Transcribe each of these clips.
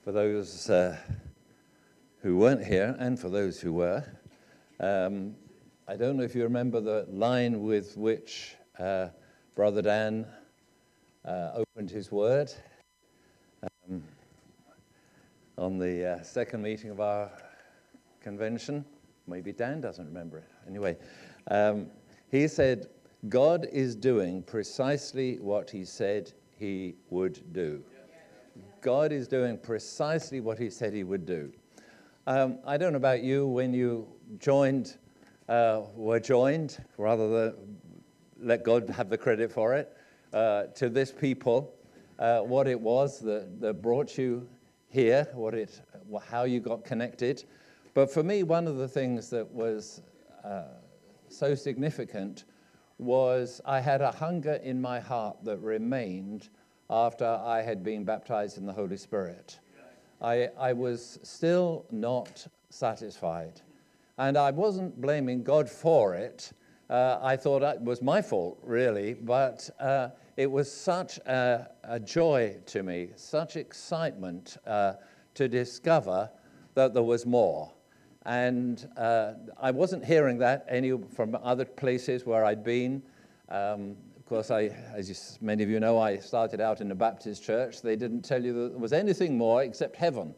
For those who weren't here, and for those who were, I don't know if you remember the line with which Brother Dan opened his word on the second meeting of our convention. Maybe Dan doesn't remember it. Anyway, he said, God is doing precisely what he said he would do. God is doing precisely what he said he would do. I don't know about you, when you were joined, rather than let God have the credit for it, to this people, what it was that brought you here, how you got connected. But for me, one of the things that was so significant was I had a hunger in my heart that remained after I had been baptized in the Holy Spirit. I was still not satisfied. And I wasn't blaming God for it. I thought it was my fault, really. But it was such a joy to me, such excitement to discover that there was more. And I wasn't hearing that from other places where I'd been. Of course, as many of you know, I started out in a Baptist church. They didn't tell you that there was anything more except heaven.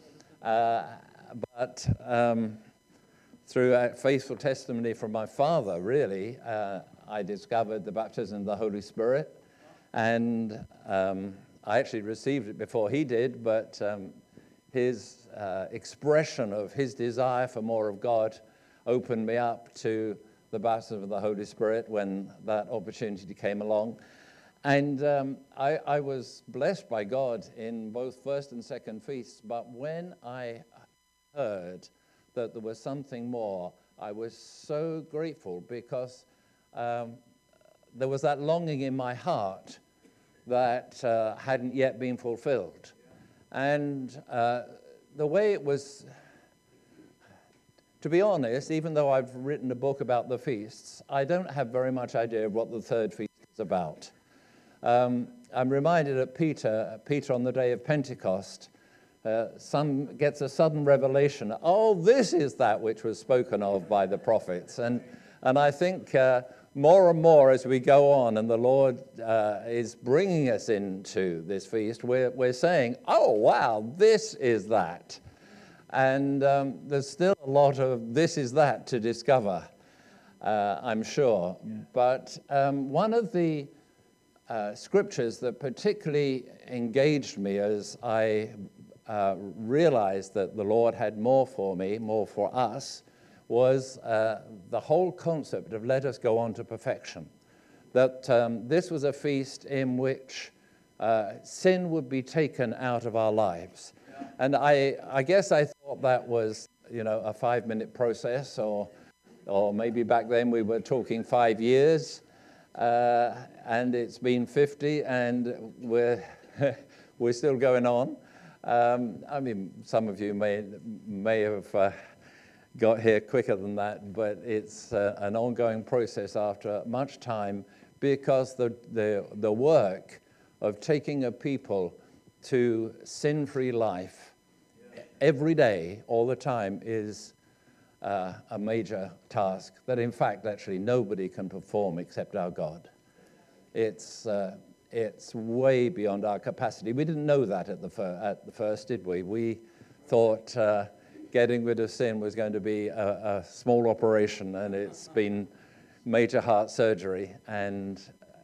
But through a faithful testimony from my father, really, I discovered the baptism of the Holy Spirit. And I actually received it before he did, but his expression of his desire for more of God opened me up to the baptism of the Holy Spirit when that opportunity came along. And I was blessed by God in both first and second feasts, but when I heard that there was something more, I was so grateful because there was that longing in my heart that hadn't yet been fulfilled. And the way it was, to be honest, even though I've written a book about the feasts, I don't have very much idea of what the third feast is about. I'm reminded of Peter on the day of Pentecost, gets a sudden revelation. Oh, this is that which was spoken of by the prophets. And I think more and more as we go on and the Lord is bringing us into this feast, we're saying, oh, wow, this is that. And there's still a lot of this is that to discover, I'm sure. But one of the scriptures that particularly engaged me as I realized that the Lord had more for me, more for us, was the whole concept of let us go on to perfection. That this was a feast in which sin would be taken out of our lives. And I guess I thought that was, a 5-minute process, or maybe back then we were talking 5 years, and it's been 50, and we're still going on. Some of you may have got here quicker than that, but it's an ongoing process after much time, because the work of taking a people to sin-free life every day, all the time, is a major task that, in fact, actually nobody can perform except our God. It's way beyond our capacity. We didn't know that at the first, did we? We thought getting rid of sin was going to be a small operation, and it's been major heart surgery, and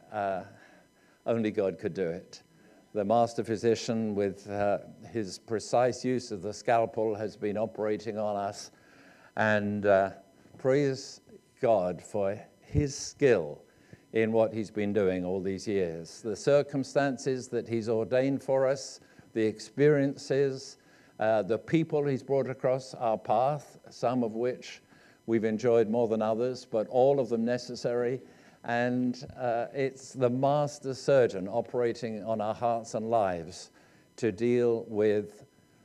only God could do it. The master physician, with his precise use of the scalpel, has been operating on us, and praise God for his skill in what he's been doing all these years. The circumstances that he's ordained for us, the experiences, the people he's brought across our path, some of which we've enjoyed more than others, but all of them necessary. And it's the master surgeon operating on our hearts and lives to deal with,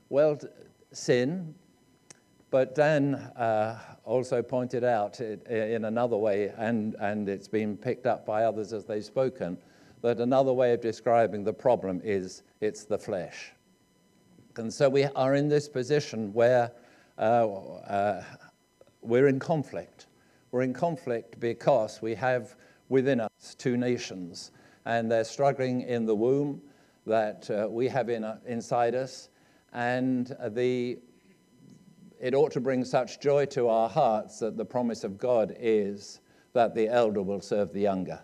sin. But Dan also pointed out in another way, and it's been picked up by others as they've spoken, that another way of describing the problem is it's the flesh. And so we are in this position where we're in conflict. We're in conflict because we have within us two nations, and they're struggling in the womb that we have inside us, and it ought to bring such joy to our hearts that the promise of God is that the elder will serve the younger.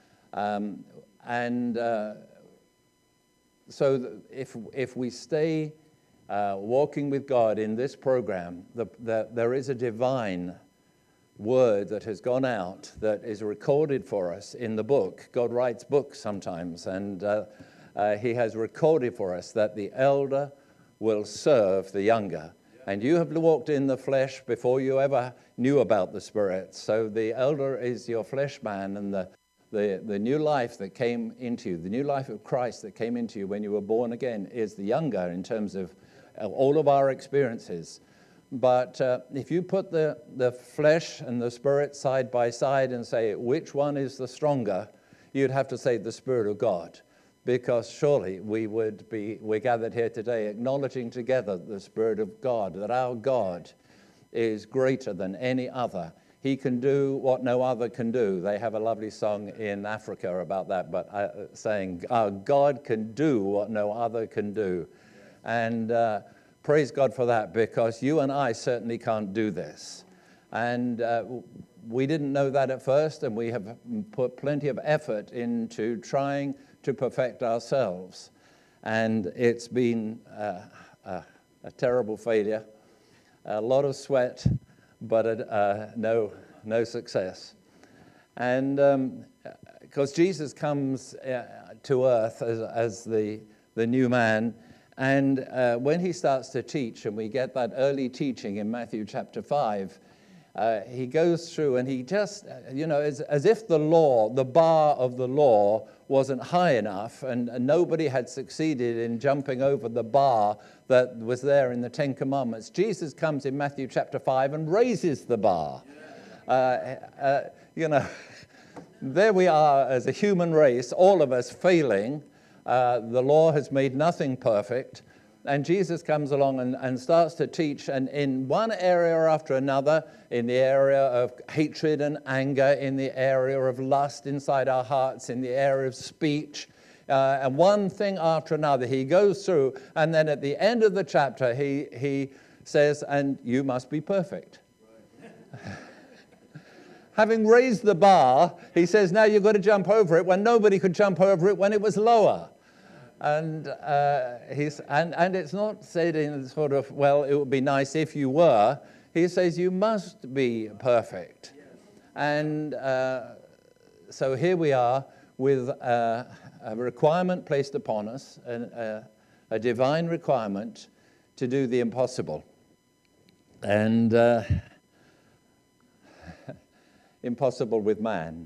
So if we stay walking with God in this program, there is a divine word that has gone out that is recorded for us in the book. God writes books sometimes, and he has recorded for us that the elder will serve the younger. And you have walked in the flesh before you ever knew about the Spirit. So the elder is your flesh man, and the new life that came into you, the new life of Christ that came into you when you were born again, is the younger in terms of all of our experiences. But if you put the flesh and the Spirit side by side and say, which one is the stronger, you'd have to say the Spirit of God. Because surely we're gathered here today acknowledging together the Spirit of God, that our God is greater than any other. He can do what no other can do. They have a lovely song in Africa about that, but saying, our God can do what no other can do. And praise God for that, because you and I certainly can't do this. And we didn't know that at first, and we have put plenty of effort into trying to perfect ourselves. And it's been a terrible failure, a lot of sweat, but no success. And because Jesus comes to earth as the new man, and when he starts to teach, and we get that early teaching in Matthew chapter 5, he goes through and he just, as if the bar of the law wasn't high enough, and nobody had succeeded in jumping over the bar that was there in the Ten Commandments. Jesus comes in Matthew chapter 5 and raises the bar. There we are as a human race, all of us failing. The law has made nothing perfect. And Jesus comes along and starts to teach, and in one area after another, in the area of hatred and anger, in the area of lust inside our hearts, in the area of speech, and one thing after another, he goes through, and then at the end of the chapter, he says, and you must be perfect. Right. Having raised the bar, he says, now you've got to jump over it when nobody could jump over it when it was lower. And and it's not said in sort of, well, it would be nice if you were. He says you must be perfect. Yes. And so here we are with a requirement placed upon us, a divine requirement to do the impossible. And impossible with man.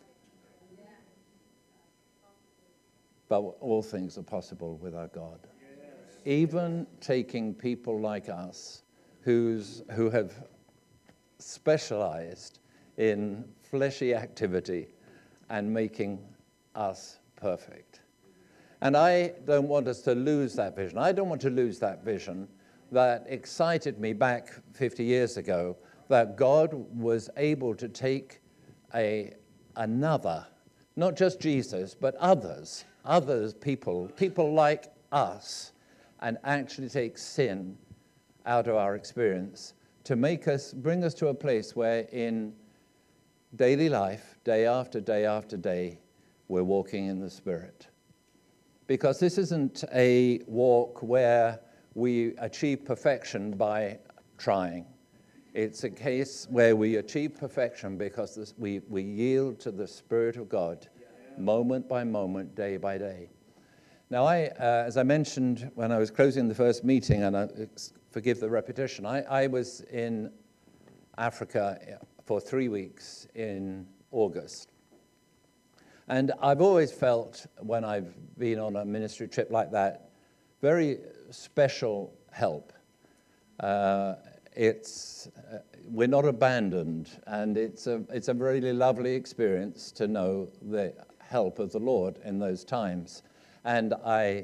But all things are possible with our God. Yes. Even taking people like us who have specialized in fleshy activity and making us perfect. And I don't want us to lose that vision. I don't want to lose that vision that excited me back 50 years ago, that God was able to take another, not just Jesus, but others, people like us, and actually take sin out of our experience to bring us to a place where in daily life, day after day after day, we're walking in the Spirit. Because this isn't a walk where we achieve perfection by trying. It's a case where we achieve perfection because we yield to the Spirit of God moment by moment, day by day. Now, as I mentioned when I was closing the first meeting, and forgive the repetition, I was in Africa for 3 weeks in August. And I've always felt, when I've been on a ministry trip like that, very special help. We're not abandoned, and it's a really lovely experience to know the help of the Lord in those times. And I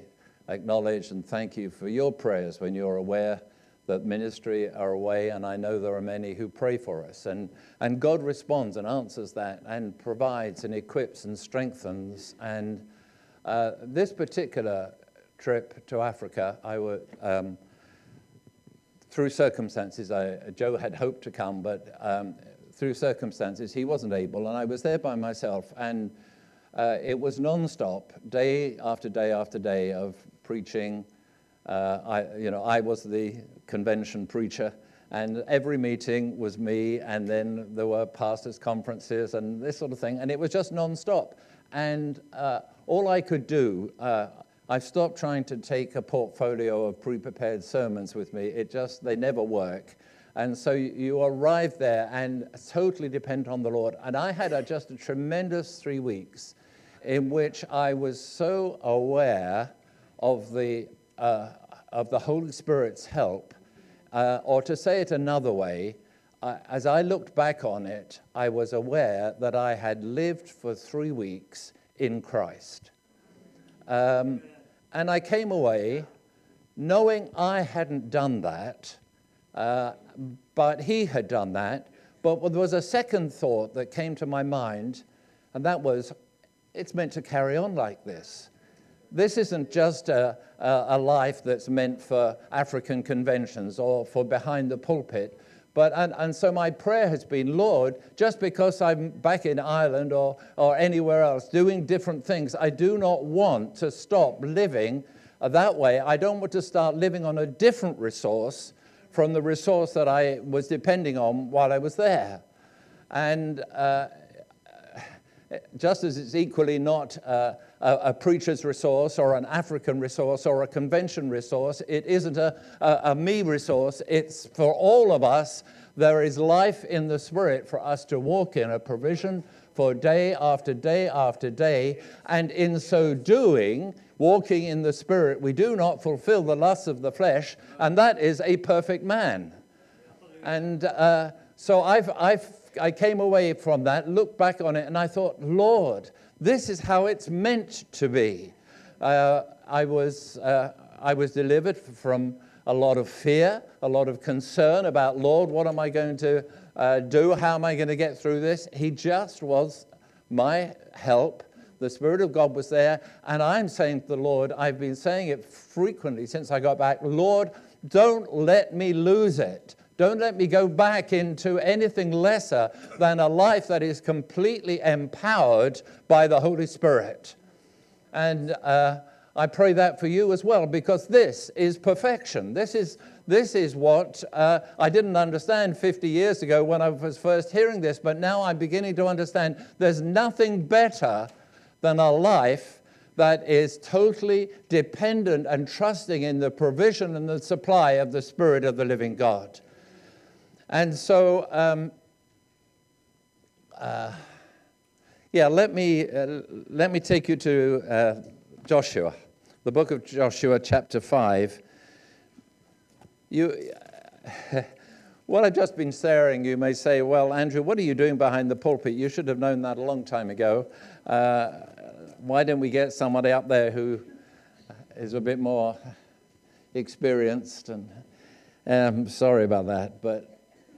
acknowledge and thank you for your prayers when you're aware that ministry are away, and I know there are many who pray for us. And God responds and answers that and provides and equips and strengthens. And this particular trip to Africa, I would, through circumstances, Joe had hoped to come, but through circumstances he wasn't able, and I was there by myself. And it was non-stop, day after day after day of preaching. I was the convention preacher, and every meeting was me, and then there were pastors' conferences and this sort of thing, and it was just non-stop. And all I could do, I've stopped trying to take a portfolio of pre-prepared sermons with me. They never work. And so you arrive there and totally depend on the Lord. And I had just a tremendous 3 weeks in which I was so aware of the Holy Spirit's help, or to say it another way, as I looked back on it, I was aware that I had lived for 3 weeks in Christ. And I came away knowing I hadn't done that, but he had done that. But there was a second thought that came to my mind, and that was, it's meant to carry on like this. This isn't just a life that's meant for African conventions or for behind the pulpit. And so my prayer has been, Lord, just because I'm back in Ireland or anywhere else doing different things, I do not want to stop living that way. I don't want to start living on a different resource from the resource that I was depending on while I was there. And just as it's equally not a preacher's resource or an African resource or a convention resource, it isn't a me resource. It's for all of us. There is life in the Spirit for us to walk in, a provision for day after day after day. And in so doing, walking in the Spirit, we do not fulfill the lusts of the flesh, and that is a perfect man. And so I came away from that, looked back on it, and I thought, Lord, this is how it's meant to be. I was delivered from a lot of fear, a lot of concern about, Lord, what am I going to do? How am I going to get through this? He just was my help. The Spirit of God was there, and I'm saying to the Lord, I've been saying it frequently since I got back, Lord, don't let me lose it. Don't let me go back into anything lesser than a life that is completely empowered by the Holy Spirit. And I pray that for you as well, because this is perfection. This is what I didn't understand 50 years ago when I was first hearing this, but now I'm beginning to understand there's nothing better than a life that is totally dependent and trusting in the provision and the supply of the Spirit of the living God. And so, let me take you to Joshua, the book of Joshua, chapter 5. What I've just been sharing, you may say, well, Andrew, what are you doing behind the pulpit? You should have known that a long time ago. Why don't we get somebody up there who is a bit more experienced? And sorry about that, but...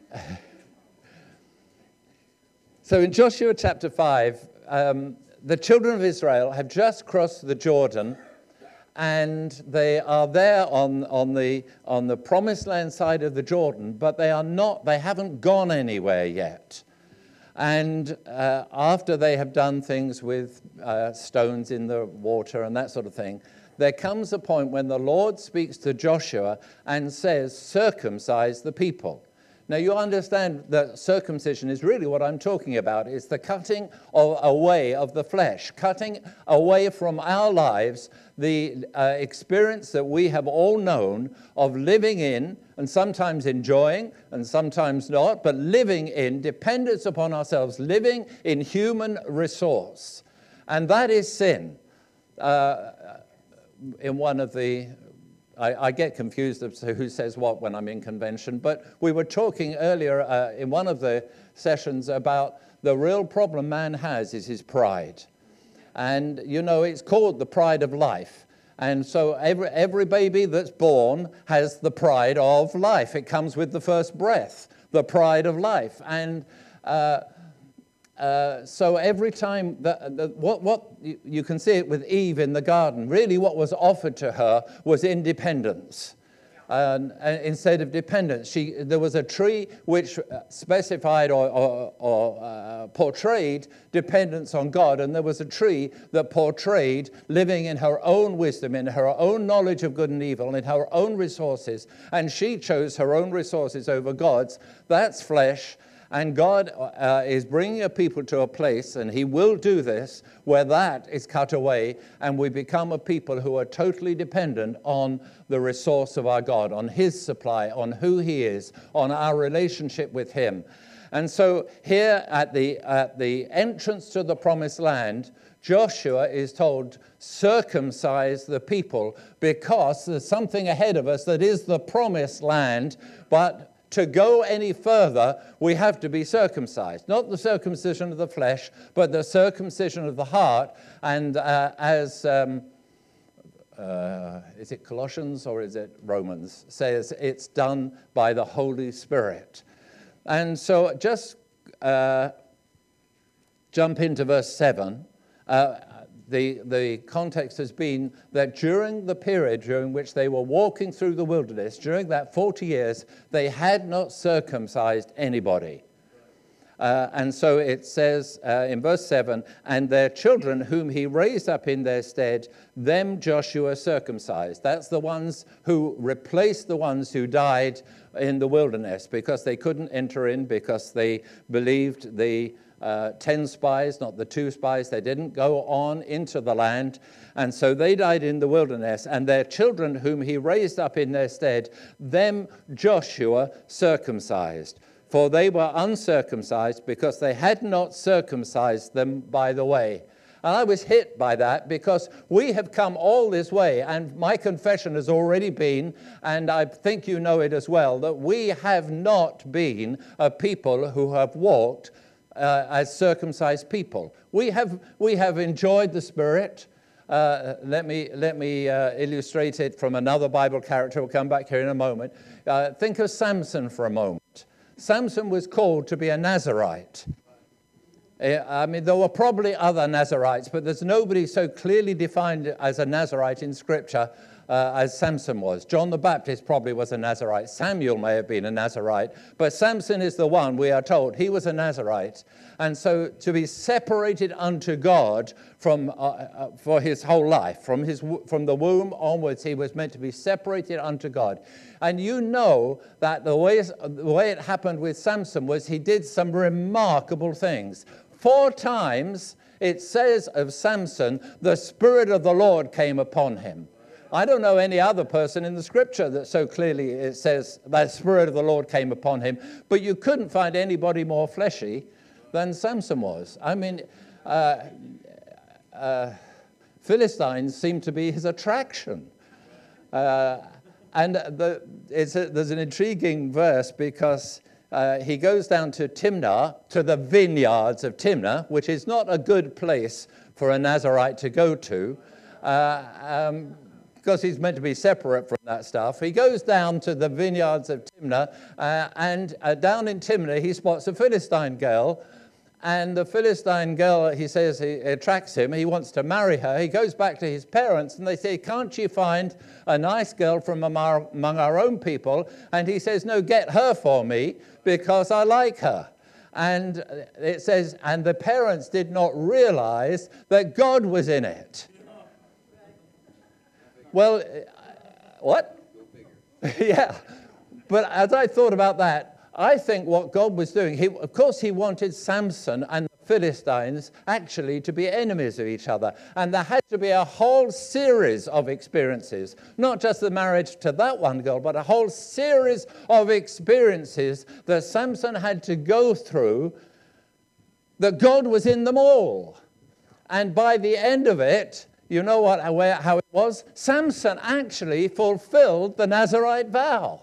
So in Joshua chapter 5, the children of Israel have just crossed the Jordan, and they are there on the promised land side of the Jordan, but they haven't gone anywhere yet. And after they have done things with stones in the water and that sort of thing, there comes a point when the Lord speaks to Joshua and says, circumcise the people. Now, you understand that circumcision is really what I'm talking about. It's the cutting away of the flesh, cutting away from our lives the experience that we have all known of living in, and sometimes enjoying, and sometimes not, but living in dependence upon ourselves, living in human resource. And that is sin. In one of the... I get confused as to who says what when I'm in convention, but we were talking earlier in one of the sessions about the real problem man has is his pride. And, you know, it's called the pride of life. And so every baby that's born has the pride of life. It comes with the first breath, the pride of life. And so every time, you can see it with Eve in the garden, really what was offered to her was independence. Instead of dependence, there was a tree which specified or portrayed dependence on God, and there was a tree that portrayed living in her own wisdom, in her own knowledge of good and evil, in her own resources, and she chose her own resources over God's. That's flesh. And God is bringing a people to a place, and he will do this, where that is cut away, and we become a people who are totally dependent on the resource of our God, on his supply, on who he is, on our relationship with him. And so here at the entrance to the promised land, Joshua is told, circumcise the people, because there's something ahead of us that is the promised land, but to go any further, we have to be circumcised. Not the circumcision of the flesh, but the circumcision of the heart. And is it Colossians or is it Romans? Says it's done by the Holy Spirit. And so just jump into verse 7. The context has been that during the period during which they were walking through the wilderness, during that 40 years, they had not circumcised anybody. And so it says in verse 7, and their children whom he raised up in their stead, them Joshua circumcised. That's the ones who replaced the ones who died in the wilderness because they couldn't enter in, because they believed the 10 spies, not the 2 spies. They didn't go on into the land. And so they died in the wilderness. And their children whom he raised up in their stead, them Joshua circumcised. For they were uncircumcised because they had not circumcised them by the way. And I was hit by that because we have come all this way, and my confession has already been, and I think you know it as well, that we have not been a people who have walked as circumcised people. We have enjoyed the Spirit. Let me illustrate it from another Bible character. We'll come back here in a moment. Think of Samson for a moment. Samson was called to be a Nazirite. I mean, there were probably other Nazirites, but there's nobody so clearly defined as a Nazirite in Scripture as Samson was. John the Baptist probably was a Nazirite. Samuel may have been a Nazirite, but Samson is the one, we are told. He was a Nazirite. And so to be separated unto God from for his whole life, from the womb onwards, he was meant to be separated unto God. And you know that the way it happened with Samson was he did some remarkable things. 4 times it says of Samson, the Spirit of the Lord came upon him. I don't know any other person in the Scripture that so clearly it says the Spirit of the Lord came upon him, but you couldn't find anybody more fleshy than Samson was. I mean, Philistines seem to be his attraction. And there's an intriguing verse because he goes down to Timnah, to the vineyards of Timnah, which is not a good place for a Nazirite to go to, because he's meant to be separate from that stuff. He goes down to the vineyards of Timnah, and down in Timnah he spots a Philistine girl. And the Philistine girl, he says, he attracts him. He wants to marry her. He goes back to his parents, and they say, can't you find a nice girl from among our own people? And he says, no, get her for me, because I like her. And it says, and the parents did not realize that God was in it. Well, what? Yeah. But as I thought about that, I think what God was doing, of course he wanted Samson and the Philistines actually to be enemies of each other. And there had to be a whole series of experiences, not just the marriage to that one girl, but a whole series of experiences that Samson had to go through, that God was in them all. And by the end of it, you know how it was? Samson actually fulfilled the Nazirite vow.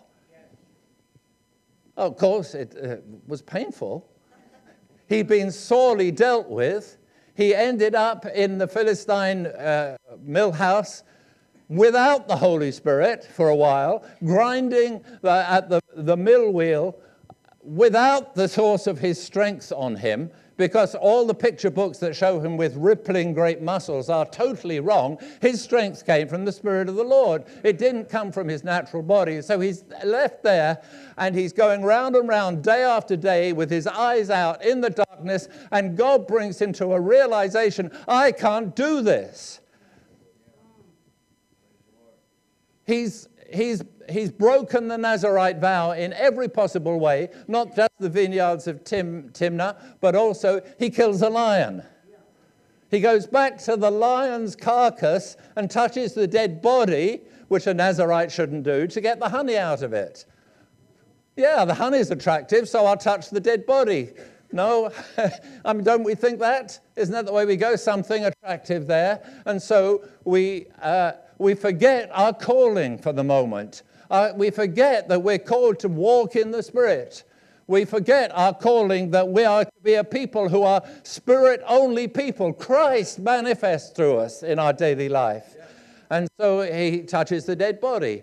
Of course, it was painful. He'd been sorely dealt with. He ended up in the Philistine mill house, without the Holy Spirit for a while, grinding at the mill wheel without the source of his strength on him, because all the picture books that show him with rippling great muscles are totally wrong. His strength came from the Spirit of the Lord. It didn't come from his natural body. So he's left there, and he's going round and round day after day with his eyes out in the darkness, and God brings him to a realization, I can't do this. He's broken the Nazarite vow in every possible way, not just the vineyards of Timnah, but also he kills a lion. He goes back to the lion's carcass and touches the dead body, which a Nazarite shouldn't do, to get the honey out of it. Yeah, the honey's attractive, so I'll touch the dead body. No, I mean, don't we think that? Isn't that the way we go? Something attractive there. And so we forget our calling for the moment. We forget that we're called to walk in the Spirit. We forget our calling, that we are to be a people who are Spirit-only people. Christ manifests through us in our daily life. Yeah. And so he touches the dead body.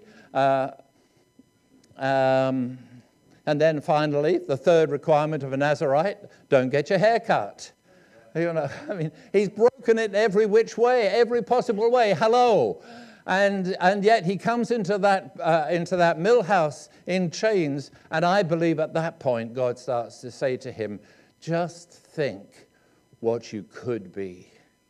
And then finally, the third requirement of a Nazarite, don't get your hair cut. You know, I mean, he's broken it every which way, every possible way. Hello. And yet he comes into that mill house in chains, and I believe at that point God starts to say to him, just think what you could be.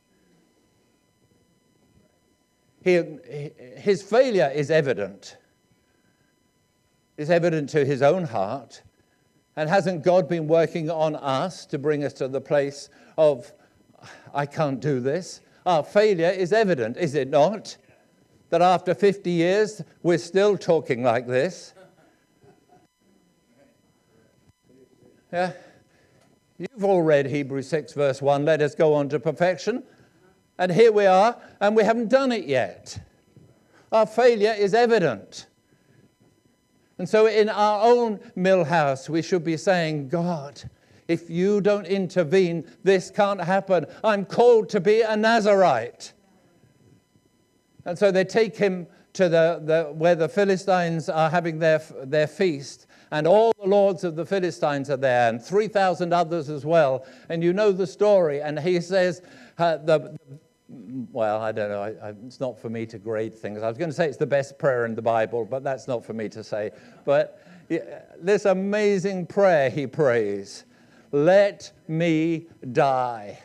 His failure is evident. It's evident to his own heart. And hasn't God been working on us to bring us to the place of, I can't do this? Our failure is evident, is it not? That after 50 years, we're still talking like this. Yeah. You've all read Hebrews 6, verse 1, let us go on to perfection. And here we are, and we haven't done it yet. Our failure is evident. And so in our own mill house, we should be saying, God, if you don't intervene, this can't happen. I'm called to be a Nazarite. And so they take him to where the Philistines are having their feast, and all the lords of the Philistines are there, and 3,000 others as well. And you know the story. And he says, well, I don't know. It's not for me to grade things. I was going to say it's the best prayer in the Bible, but that's not for me to say. But this amazing prayer he prays, let me die.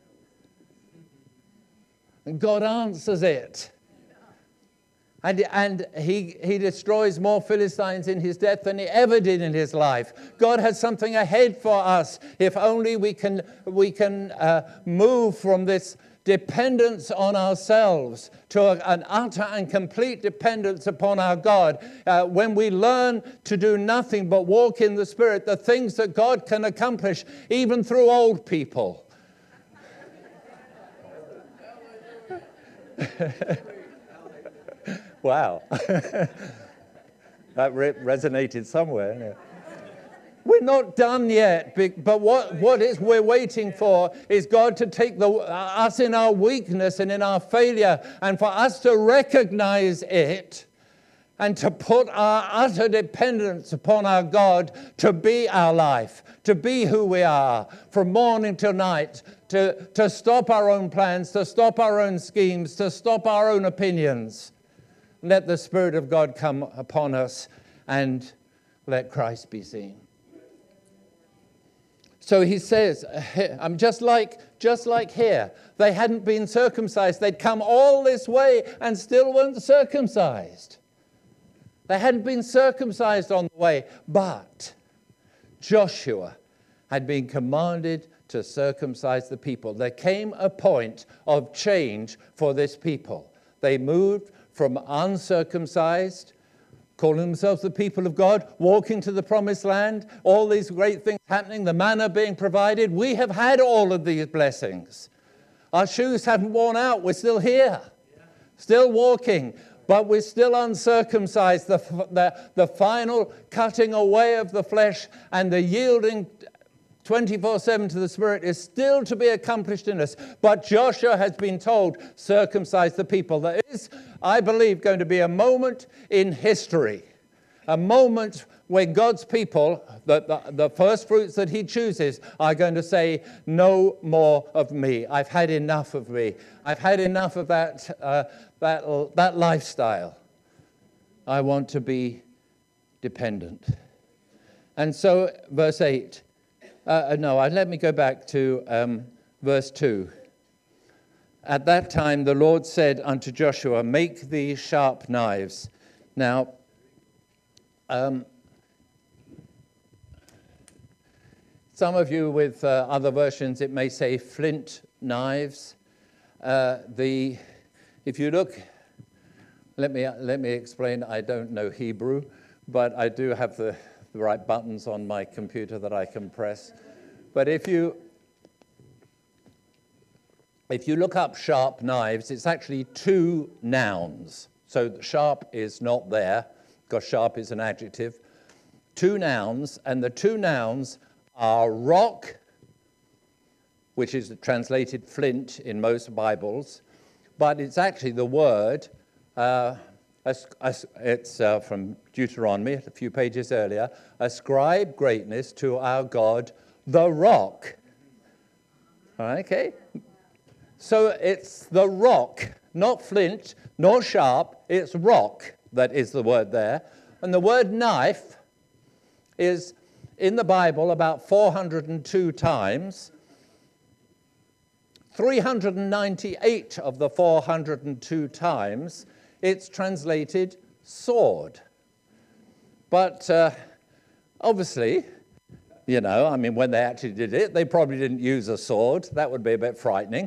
And God answers it. And he destroys more Philistines in his death than he ever did in his life. God has something ahead for us if only we can move from this dependence on ourselves to an utter and complete dependence upon our God. When we learn to do nothing but walk in the Spirit, the things that God can accomplish, even through old people. Wow. That resonated somewhere. We're not done yet, but what we're waiting for is God to take us in our weakness and in our failure, and for us to recognize it and to put our utter dependence upon our God to be our life, to be who we are from morning till night, to stop our own plans, to stop our own schemes, to stop our own opinions. Let the Spirit of God come upon us and let Christ be seen. So he says, I'm just like here. They hadn't been circumcised. They'd come all this way and still weren't circumcised. They hadn't been circumcised on the way, but Joshua had been commanded to circumcise the people. There came a point of change for this people. They moved from uncircumcised, calling themselves the people of God, walking to the promised land, all these great things happening, the manna being provided. We have had all of these blessings. Our shoes haven't worn out. We're still here, still walking, but we're still uncircumcised. The final cutting away of the flesh and the yielding 24/7 to the Spirit is still to be accomplished in us. But Joshua has been told, circumcise the people. There is, I believe, going to be a moment in history, a moment where God's people, the first fruits that he chooses, are going to say, no more of me. I've had enough of me. I've had enough of that lifestyle. I want to be dependent. And so, verse 8. Let me go back to verse 2. At that time the Lord said unto Joshua, make thee sharp knives. Now, some of you with other versions, it may say flint knives. If you look, let me explain. I don't know Hebrew, but I do have the right buttons on my computer that I can press. But if you look up sharp knives, it's actually two nouns. So sharp is not there, because sharp is an adjective. Two nouns, and the two nouns are rock, which is translated flint in most Bibles, but it's actually the word, it's from Deuteronomy, a few pages earlier, ascribe greatness to our God, the rock. Okay? So it's the rock, not flint, nor sharp, it's rock that is the word there. And the word knife is in the Bible about 402 times. 398 of the 402 times, it's translated sword. But obviously, when they actually did it, they probably didn't use a sword. That would be a bit frightening.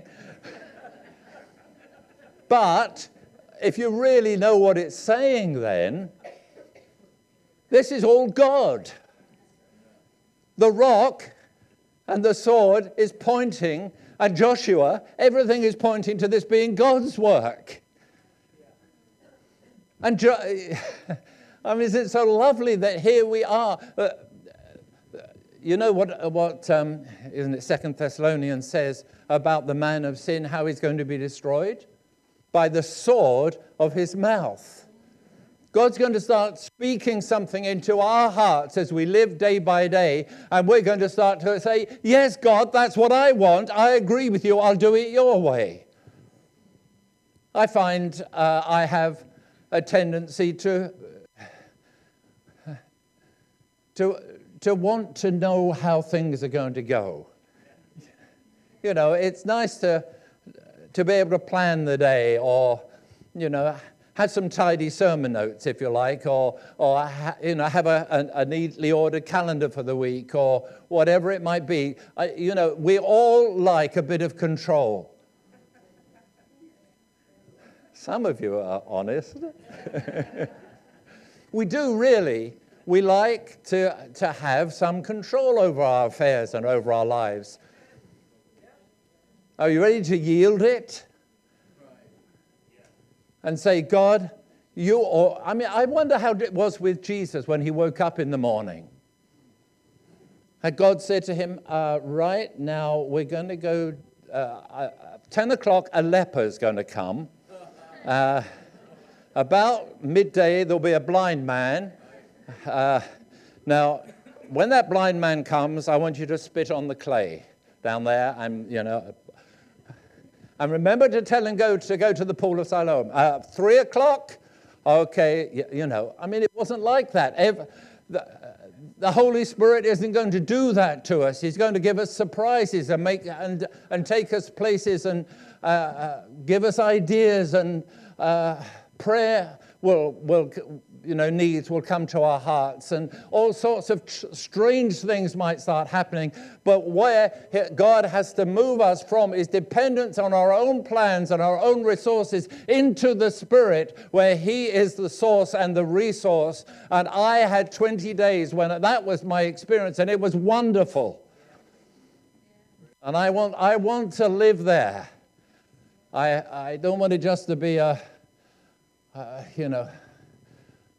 But if you really know what it's saying then, this is all God. The rock and the sword is pointing, and Joshua, everything is pointing to this being God's work. And isn't it so lovely that here we are? You know what isn't it 2 Thessalonians says about the man of sin, how he's going to be destroyed? By the sword of his mouth. God's going to start speaking something into our hearts as we live day by day, and we're going to start to say, yes, God, that's what I want. I agree with you. I'll do it your way. I find I have a tendency to want to know how things are going to go. It's nice to be able to plan the day, or, have some tidy sermon notes, if you like, or have a neatly ordered calendar for the week, or whatever it might be. We all like a bit of control. Some of you are honest. We do really. We like to have some control over our affairs and over our lives. Are you ready to yield it? And say, God, I wonder how it was with Jesus when he woke up in the morning. Had God said to him, right now we're going to go, 10 o'clock, a leper's going to come. About midday, there'll be a blind man. Now, when that blind man comes, I want you to spit on the clay down there, and remember to tell him to go to the pool of Siloam. 3 o'clock? Okay, it wasn't like that. The Holy Spirit isn't going to do that to us. He's going to give us surprises and take us places and give us ideas, and prayer needs will come to our hearts, and all sorts of strange things might start happening. But where God has to move us from is dependence on our own plans and our own resources into the Spirit, where he is the source and the resource. And I had 20 days when that was my experience, and it was wonderful. And I want to live there. I don't want it just to be a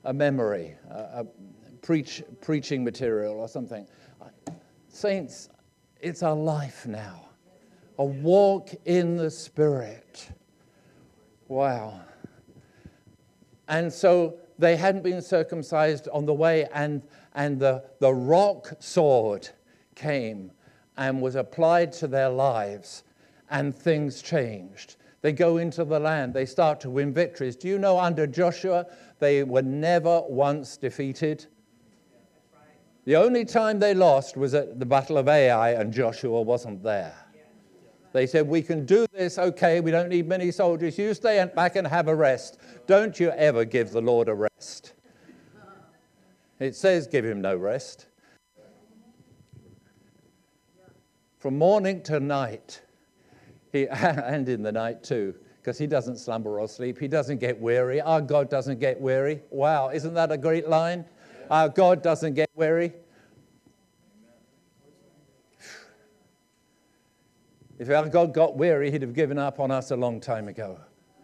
memory, a preaching material or something. Saints, It's our life now. A walk in the Spirit. Wow. And so they hadn't been circumcised on the way, and the rock sword came and was applied to their lives, and things changed. They go into the land. They start to win victories. Do you know, under Joshua, they were never once defeated? The only time they lost was at the Battle of Ai, and Joshua wasn't there. They said, we can do this, okay, we don't need many soldiers. You stay back and have a rest. Don't you ever give the Lord a rest. It says give him no rest. From morning to night, and in the night too, because he doesn't slumber or sleep. He doesn't get weary. Our God doesn't get weary. Wow, isn't that a great line? Our God doesn't get weary. If our God got weary, he'd have given up on us a long time ago.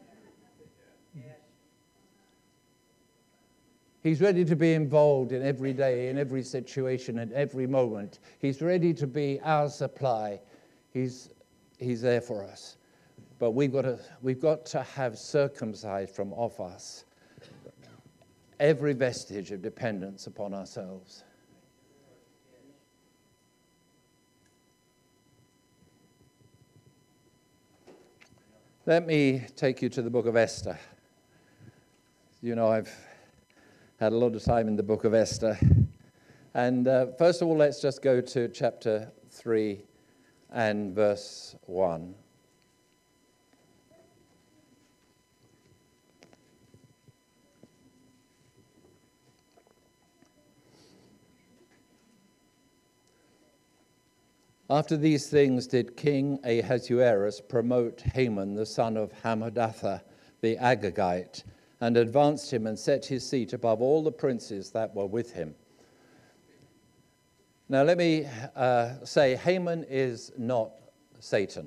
He's ready to be involved in every day, in every situation, in every moment. He's ready to be our supply. He's there for us. But we've got to have circumcised from off us every vestige of dependence upon ourselves. Let me take you to the book of Esther. You know, I've had a lot of time in the book of Esther. And first of all, let's just go to chapter 3 and verse 1. After these things did King Ahasuerus promote Haman, the son of Hammedatha, the Agagite, and advanced him and set his seat above all the princes that were with him. Now let me say, Haman is not Satan.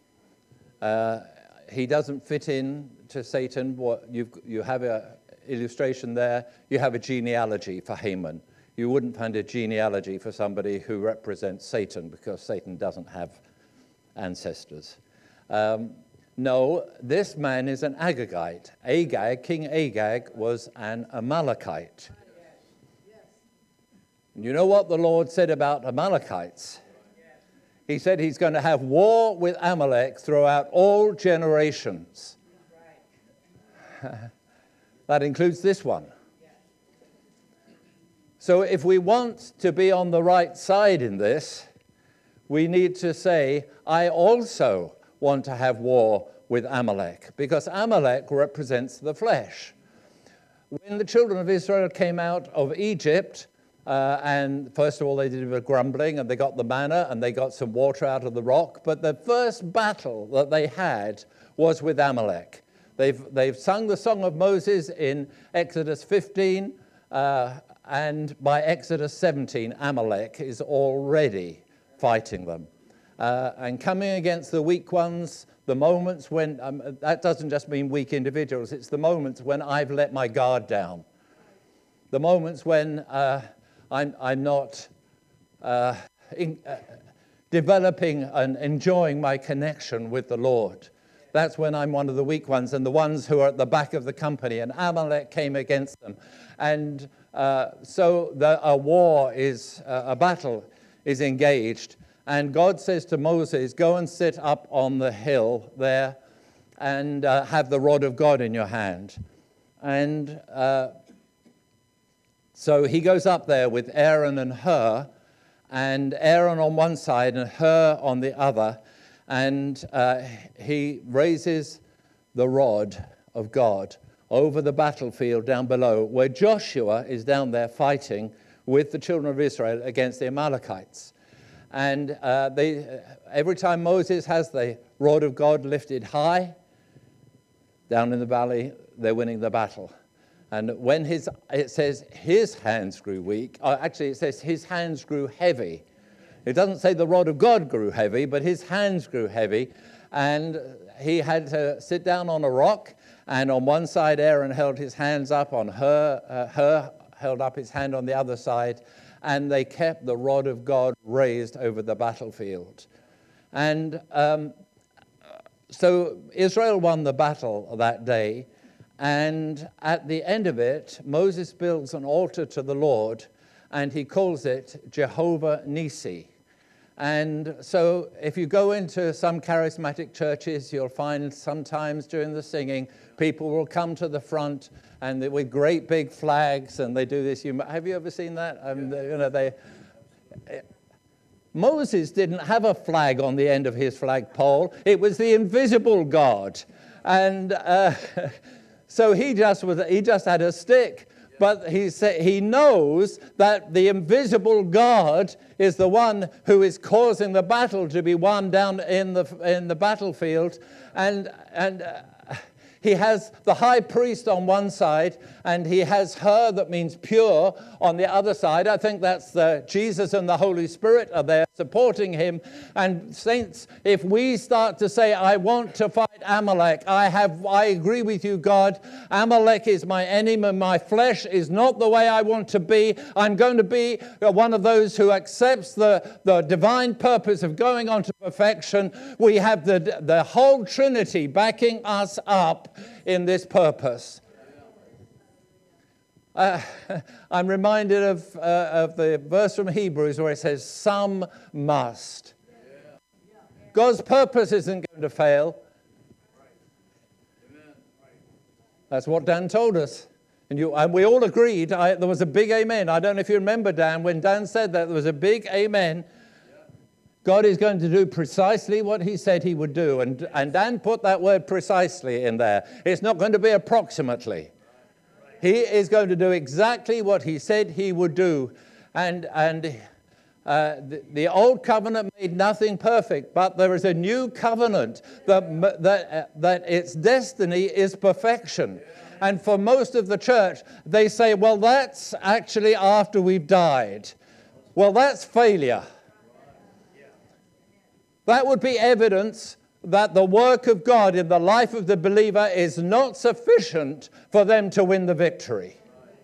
He doesn't fit in to Satan. You have an illustration there. You have a genealogy for Haman. You wouldn't find a genealogy for somebody who represents Satan, because Satan doesn't have ancestors. No, this man is an Agagite. Agag, King Agag, was an Amalekite. And you know what the Lord said about Amalekites? He said he's going to have war with Amalek throughout all generations. That includes this one. So if we want to be on the right side in this, we need to say, I also want to have war with Amalek, because Amalek represents the flesh. When the children of Israel came out of Egypt, and first of all they did a bit of grumbling, and they got the manna, and they got some water out of the rock, but the first battle that they had was with Amalek. They've sung the Song of Moses in Exodus 15, and by Exodus 17, Amalek is already fighting them. And coming against the weak ones, the moments when, that doesn't just mean weak individuals, it's the moments when I've let my guard down. The moments when I'm not developing and enjoying my connection with the Lord. That's when I'm one of the weak ones, and the ones who are at the back of the company. And Amalek came against them. And so a battle is engaged. And God says to Moses, go and sit up on the hill there and have the rod of God in your hand. And so he goes up there with Aaron and Hur, and Aaron on one side and Hur on the other. And he raises the rod of God over the battlefield down below, where Joshua is down there fighting with the children of Israel against the Amalekites. And every time Moses has the rod of God lifted high, down in the valley, they're winning the battle. And when it says his hands grew weak, actually it says his hands grew heavy. It doesn't say the rod of God grew heavy, but his hands grew heavy. And he had to sit down on a rock, and on one side Aaron held his hands up on Hur held up his hand on the other side, and they kept the rod of God raised over the battlefield. And so Israel won the battle that day, and at the end of it, Moses builds an altar to the Lord, and he calls it Jehovah Nissi. And so if you go into some charismatic churches, you'll find sometimes during the singing, people will come to the front and with great big flags, and they do this. Have you ever seen that? Moses didn't have a flag on the end of his flagpole. It was the invisible God. And so he just had a stick. But he knows that the invisible God is the one who is causing the battle to be won down in the battlefield. And he has the high priest on one side, and he has her, that means pure, on the other side. I think that's Jesus and the Holy Spirit are there supporting him. And saints, if we start to say, I want to fight Amalek, I agree with you, God. Amalek is my enemy. My flesh is not the way I want to be. I'm going to be one of those who accepts the divine purpose of going on to perfection. We have the whole Trinity backing us up in this purpose. I'm reminded of the verse from Hebrews where it says, some must. God's purpose isn't going to fail. That's what Dan told us. And we all agreed. There was a big amen. I don't know if you remember, Dan, when Dan said that, there was a big amen. God is going to do precisely what he said he would do. And Dan put that word precisely in there. It's not going to be approximately. He is going to do exactly what he said he would do. And the old covenant made nothing perfect, but there is a new covenant that its destiny is perfection. And for most of the church, they say, well, that's actually after we've died. Well, that's failure. That would be evidence that the work of God in the life of the believer is not sufficient for them to win the victory.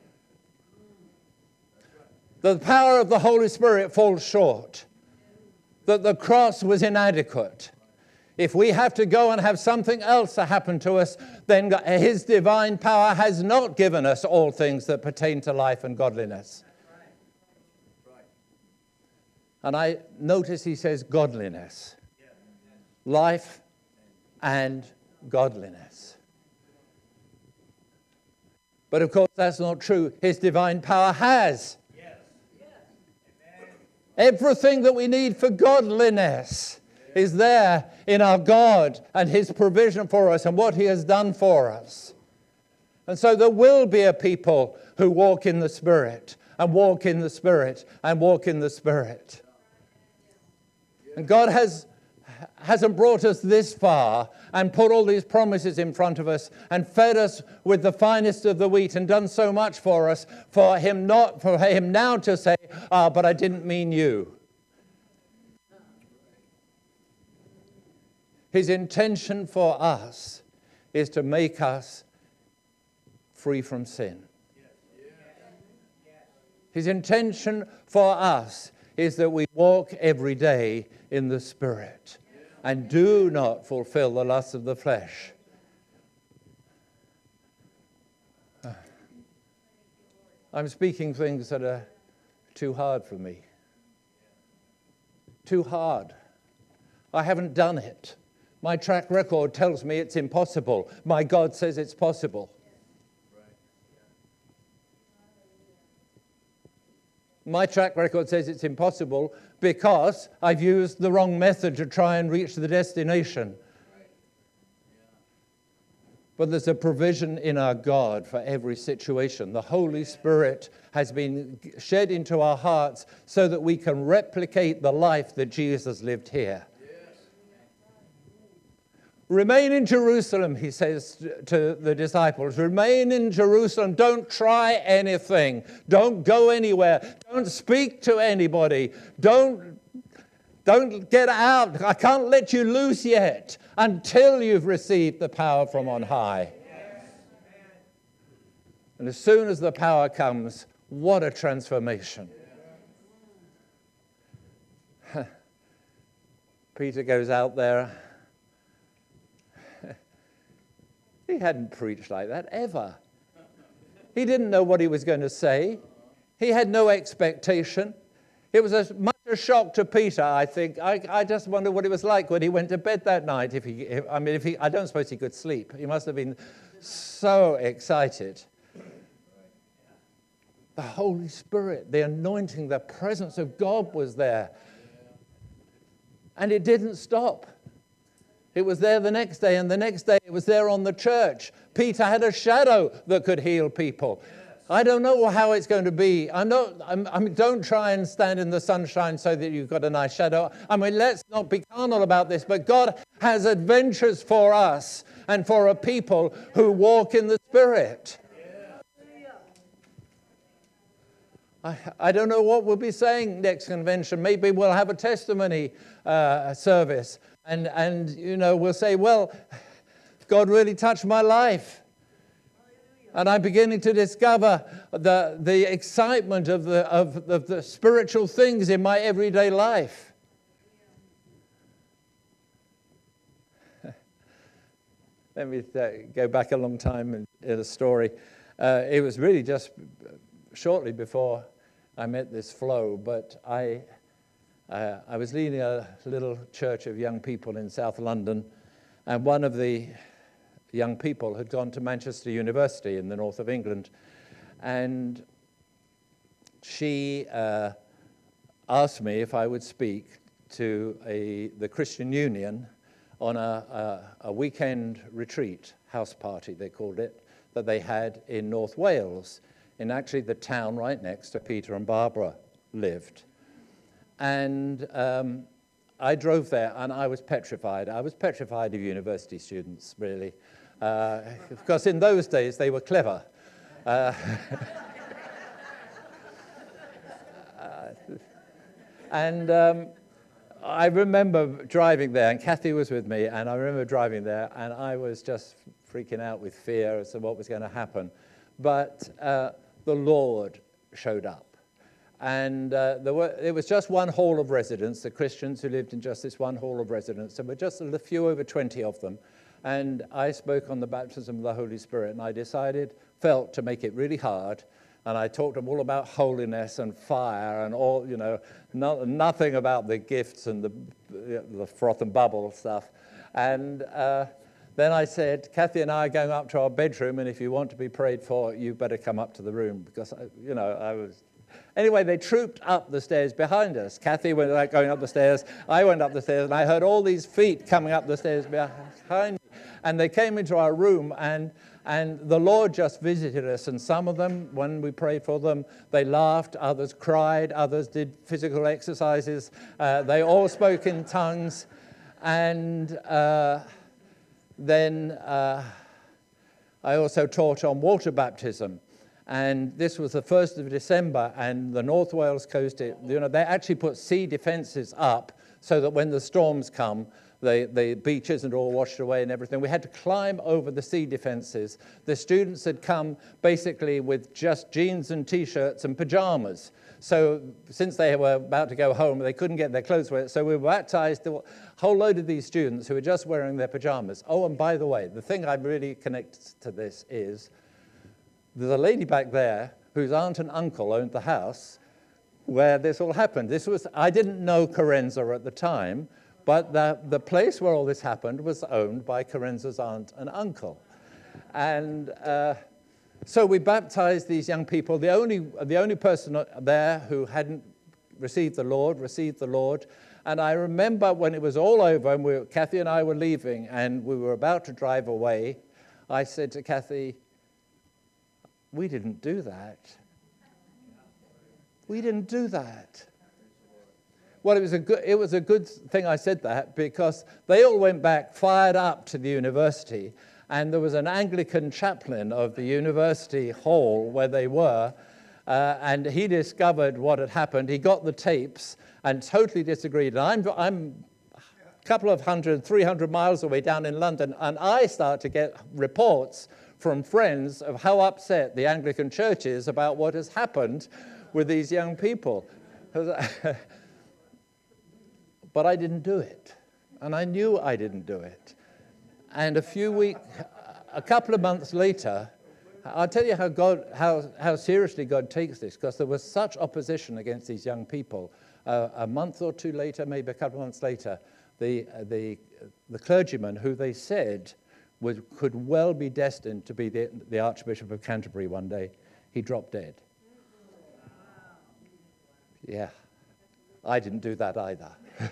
The power of the Holy Spirit falls short. That the cross was inadequate. If we have to go and have something else to happen to us, then his divine power has not given us all things that pertain to life and godliness. And I notice he says godliness. Life and godliness. But of course that's not true. His divine power has everything that we need for godliness is there in our God and his provision for us and what he has done for us. And so there will be a people who walk in the Spirit and walk in the Spirit and walk in the Spirit. And God hasn't brought us this far and put all these promises in front of us and fed us with the finest of the wheat and done so much for us for him now to say, but I didn't mean you. His intention for us is to make us free from sin. His intention for us is that we walk every day in the Spirit and do not fulfill the lusts of the flesh. I'm speaking things that are too hard for me. Too hard. I haven't done it. My track record tells me it's impossible. My God says it's possible. My track record says it's impossible because I've used the wrong method to try and reach the destination. But there's a provision in our God for every situation. The Holy Spirit has been shed into our hearts so that we can replicate the life that Jesus lived here. Remain in Jerusalem, he says to the disciples. Remain in Jerusalem. Don't try anything. Don't go anywhere. Don't speak to anybody. Don't get out. I can't let you loose yet until you've received the power from on high. And as soon as the power comes, What a transformation. Peter goes out there. He hadn't preached like that ever. He didn't know what he was going to say. He had no expectation. It was as much a shock to Peter, I think. I just wonder what it was like when he went to bed that night. I don't suppose he could sleep. He must have been so excited. The Holy Spirit, the anointing, the presence of God was there. And it didn't stop. It was there the next day, and the next day it was there on the church. Peter had a shadow that could heal people. I don't know how it's going to be. Don't try and stand in the sunshine so that you've got a nice shadow. Let's not be carnal about this, but God has adventures for us and for a people who walk in the Spirit. I don't know what we'll be saying next convention. Maybe we'll have a testimony service, and we'll say, well, God really touched my life. And I'm beginning to discover the excitement of the spiritual things in my everyday life. Let me go back a long time in a story. It was really just shortly before I met this flow, but I was leading a little church of young people in South London, and one of the young people had gone to Manchester University in the north of England, and she asked me if I would speak to the Christian Union on a weekend retreat, house party they called it, that they had in North Wales, in actually the town right next to Peter and Barbara lived. And I drove there, and I was petrified. I was petrified of university students, really. Because in those days, they were clever. And I remember driving there, and Kathy was with me, and I remember driving there, and I was just freaking out with fear as to what was going to happen. But the Lord showed up. And it was just one hall of residence, the Christians who lived in just this one hall of residence. There were just a few over 20 of them. And I spoke on the baptism of the Holy Spirit, and I felt to make it really hard. And I talked to them all about holiness and fire and all, nothing about the gifts and the froth and bubble stuff. And then I said, Kathy and I are going up to our bedroom, and if you want to be prayed for, you better come up to the room. Because, I was... Anyway, they trooped up the stairs behind us. Kathy went going up the stairs. I went up the stairs, and I heard all these feet coming up the stairs behind me. And they came into our room, and the Lord just visited us. And some of them, when we prayed for them, they laughed, others cried, others did physical exercises. They all spoke in tongues. And then I also taught on water baptism. And this was the 1st of December, and the North Wales coast, they actually put sea defences up so that when the storms come, the beach isn't all washed away and everything. We had to climb over the sea defences. The students had come basically with just jeans and T-shirts and pajamas. So since they were about to go home, they couldn't get their clothes wet. So we baptized a whole load of these students who were just wearing their pajamas. Oh, and by the way, the thing I really connect to this is there's a lady back there whose aunt and uncle owned the house where this all happened. I didn't know Carenza at the time, but the place where all this happened was owned by Carenza's aunt and uncle. And so we baptized these young people. The only person there who hadn't received the Lord. And I remember when it was all over, and Kathy and I were leaving, and we were about to drive away, I said to Kathy, we didn't do that. We didn't do that. Well, it was a good thing I said that, because they all went back fired up to the university, and there was an Anglican chaplain of the university hall where they were, and he discovered what had happened. He got the tapes and totally disagreed. And I'm a couple of 300 miles away down in London, and I start to get reports from friends of how upset the Anglican Church is about what has happened with these young people. But I didn't do it. And I knew I didn't do it. And a couple of months later, I'll tell you how seriously God takes this, because there was such opposition against these young people. A month or two later, maybe a couple of months later, the clergyman who they said could well be destined to be the Archbishop of Canterbury one day, he dropped dead. Yeah, I didn't do that either.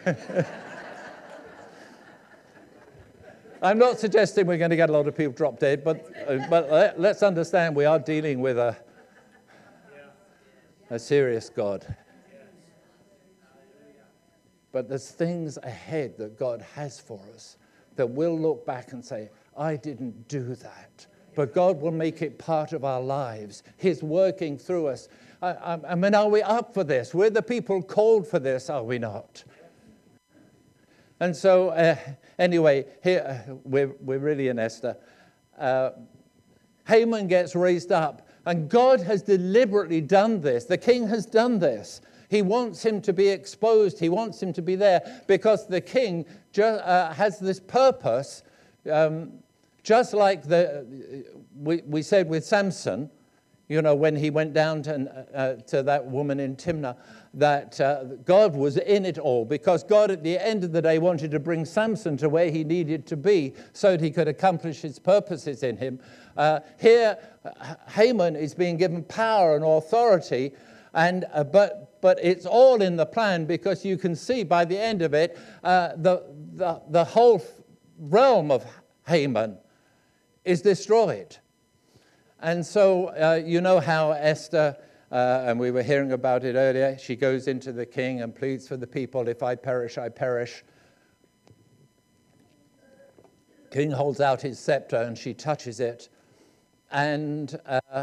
I'm not suggesting we're going to get a lot of people drop dead, but let's understand we are dealing with a serious God. But there's things ahead that God has for us that we'll look back and say, I didn't do that. But God will make it part of our lives. He's working through us. I mean, are we up for this? We're the people called for this, are we not? And so, anyway, here we're really in Esther. Haman gets raised up, and God has deliberately done this. The king has done this. He wants him to be exposed. He wants him to be there because the king has this purpose, just like we said with Samson, you know, when he went down to that woman in Timnah, that God was in it all, because God at the end of the day wanted to bring Samson to where he needed to be so that he could accomplish his purposes in him. Here, Haman is being given power and authority, and but it's all in the plan, because you can see by the end of it, the whole realm of Haman is destroyed. And so you know how Esther, and we were hearing about it earlier, she goes into the king and pleads for the people, if I perish, I perish. King holds out his scepter and she touches it and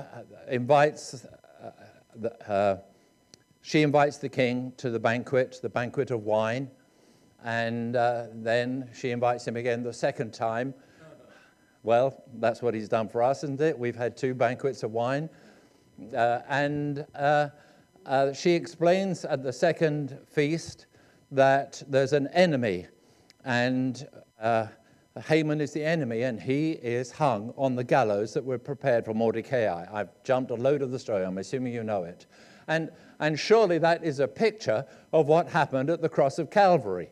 she invites the king to the banquet of wine, and then she invites him again the second time. Well, that's what he's done for us, isn't it? We've had 2 banquets of wine. And she explains at the second feast that there's an enemy, and Haman is the enemy, and he is hung on the gallows that were prepared for Mordecai. I've jumped a load of the story. I'm assuming you know it. And surely that is a picture of what happened at the cross of Calvary.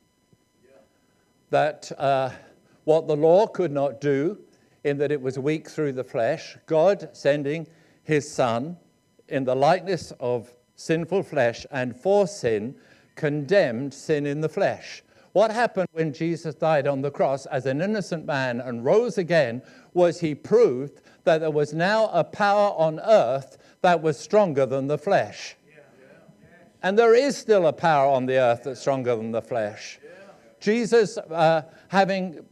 That what the law could not do, in that it was weak through the flesh, God sending his Son in the likeness of sinful flesh and for sin, condemned sin in the flesh. What happened when Jesus died on the cross as an innocent man and rose again was he proved that there was now a power on earth that was stronger than the flesh. And there is still a power on the earth that's stronger than the flesh. Jesus, having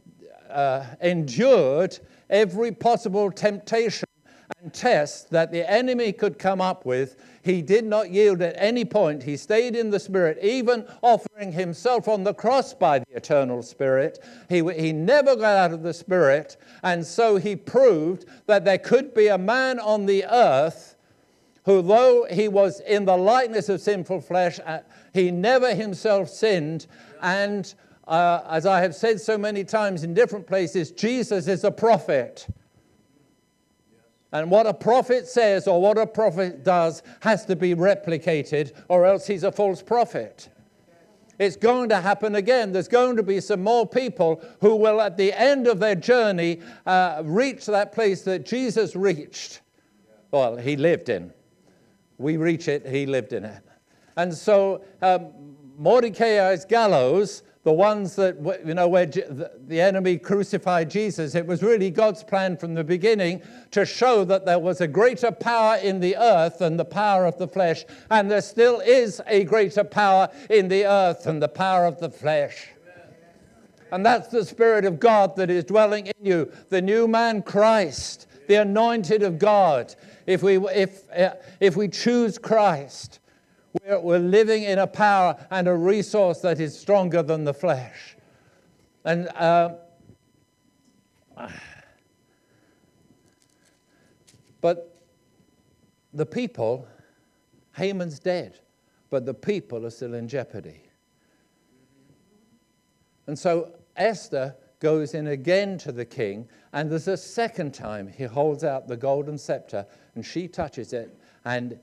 endured every possible temptation and test that the enemy could come up with, he did not yield at any point. He stayed in the Spirit, even offering himself on the cross by the eternal Spirit. He never got out of the Spirit, and so he proved that there could be a man on the earth who, though he was in the likeness of sinful flesh, he never himself sinned. And as I have said so many times in different places, Jesus is a prophet. And what a prophet says or what a prophet does has to be replicated, or else he's a false prophet. It's going to happen again. There's going to be some more people who will, at the end of their journey, reach that place that Jesus reached. Well, he lived in. We reach it, he lived in it. And so Mordecai's gallows, the ones that, you know, where the enemy crucified Jesus, it was really God's plan from the beginning to show that there was a greater power in the earth than the power of the flesh. And there still is a greater power in the earth than the power of the flesh. And that's the Spirit of God that is dwelling in you, the new man Christ, the anointed of God. If we choose Christ, we're living in a power and a resource that is stronger than the flesh. And But the people, Haman's dead, but the people are still in jeopardy. And so Esther goes in again to the king, and there's a second time he holds out the golden scepter, and she touches it, and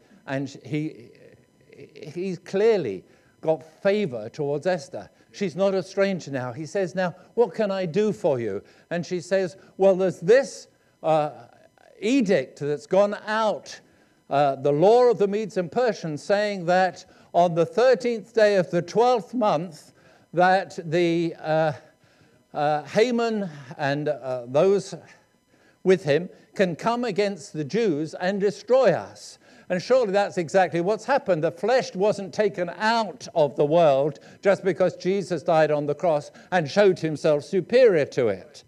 he's clearly got favor towards Esther. She's not a stranger now. He says, now, what can I do for you? And she says, well, there's this edict that's gone out, the law of the Medes and Persians, saying that on the 13th day of the 12th month, that the Haman and those with him can come against the Jews and destroy us. And surely that's exactly what's happened. The flesh wasn't taken out of the world just because Jesus died on the cross and showed himself superior to it.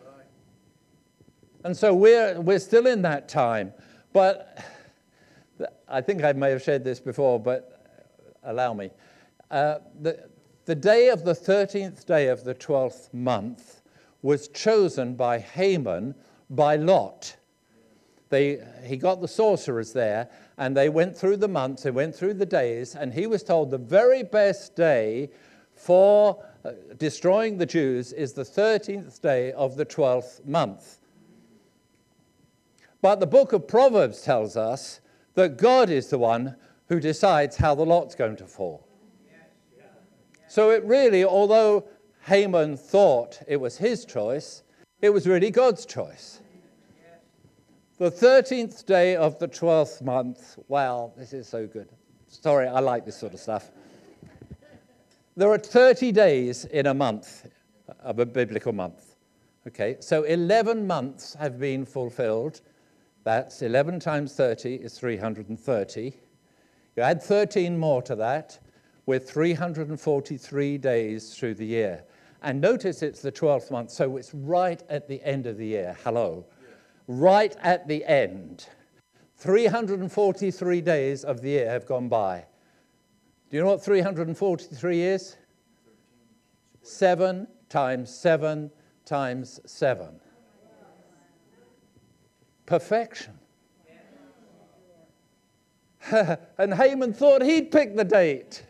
And so we're still in that time. But I think I may have shared this before, but allow me. The day of the 13th day of the 12th month was chosen by Haman by lot. He got the sorcerers there, and they went through the months, they went through the days, and he was told the very best day for destroying the Jews is the 13th day of the 12th month. But the book of Proverbs tells us that God is the one who decides how the lot's going to fall. So it really, although Haman thought it was his choice, it was really God's choice. The 13th day of the 12th month. Wow, this is so good. Sorry, I like this sort of stuff. There are 30 days in a month, of a biblical month. Okay, so 11 months have been fulfilled. That's 11 times 30 is 330. You add 13 more to that, with 343 days through the year. And notice it's the 12th month, so it's right at the end of the year. Hello. Right at the end. 343 days of the year have gone by. Do you know what 343 is? 7 times 7 times 7. Perfection. And Haman thought he'd pick the date.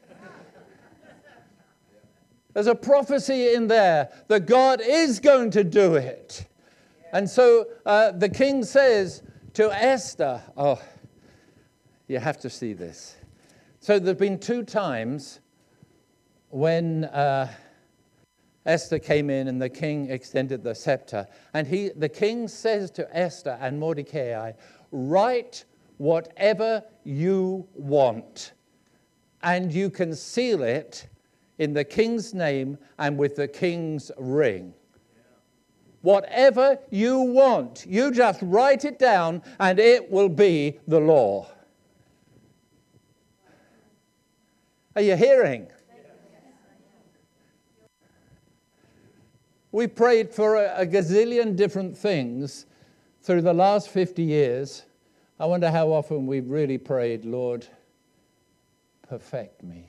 There's a prophecy in there that God is going to do it. And so the king says to Esther, oh, you have to see this. So there have been 2 times when Esther came in and the king extended the scepter. And the king says to Esther and Mordecai, write whatever you want, and you can seal it in the king's name and with the king's ring. Whatever you want, you just write it down and it will be the law. Are you hearing? We prayed for a gazillion different things through the last 50 years. I wonder how often we've really prayed, Lord, perfect me.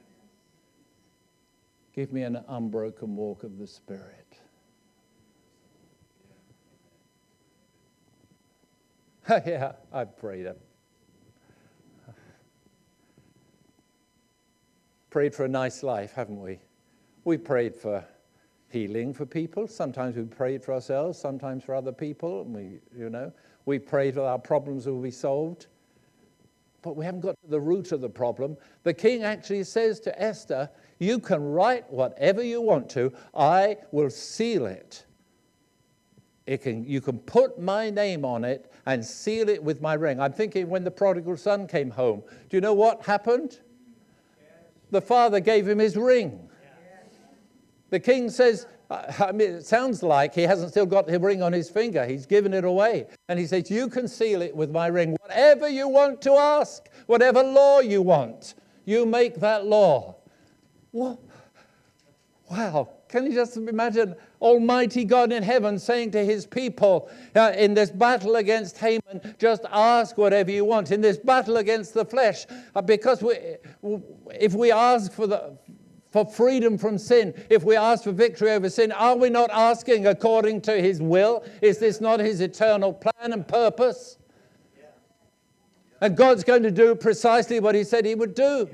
Give me an unbroken walk of the Spirit. Yeah, I've prayed it. Prayed for a nice life, haven't we? We prayed for healing for people. Sometimes we prayed for ourselves, sometimes for other people. And we prayed that our problems will be solved. But we haven't got to the root of the problem. The king actually says to Esther, you can write whatever you want to. I will seal it. You can put my name on it and seal it with my ring. I'm thinking when the prodigal son came home, do you know what happened? The father gave him his ring. The king says, it sounds like he hasn't still got the ring on his finger. He's given it away. And he says, you can seal it with my ring. Whatever you want to ask, whatever law you want, you make that law. What? Wow. Can you just imagine Almighty God in heaven saying to his people, in this battle against Haman, just ask whatever you want. In this battle against the flesh, because if we ask for freedom from sin, if we ask for victory over sin, are we not asking according to his will? Is this not his eternal plan and purpose? And God's going to do precisely what he said he would do.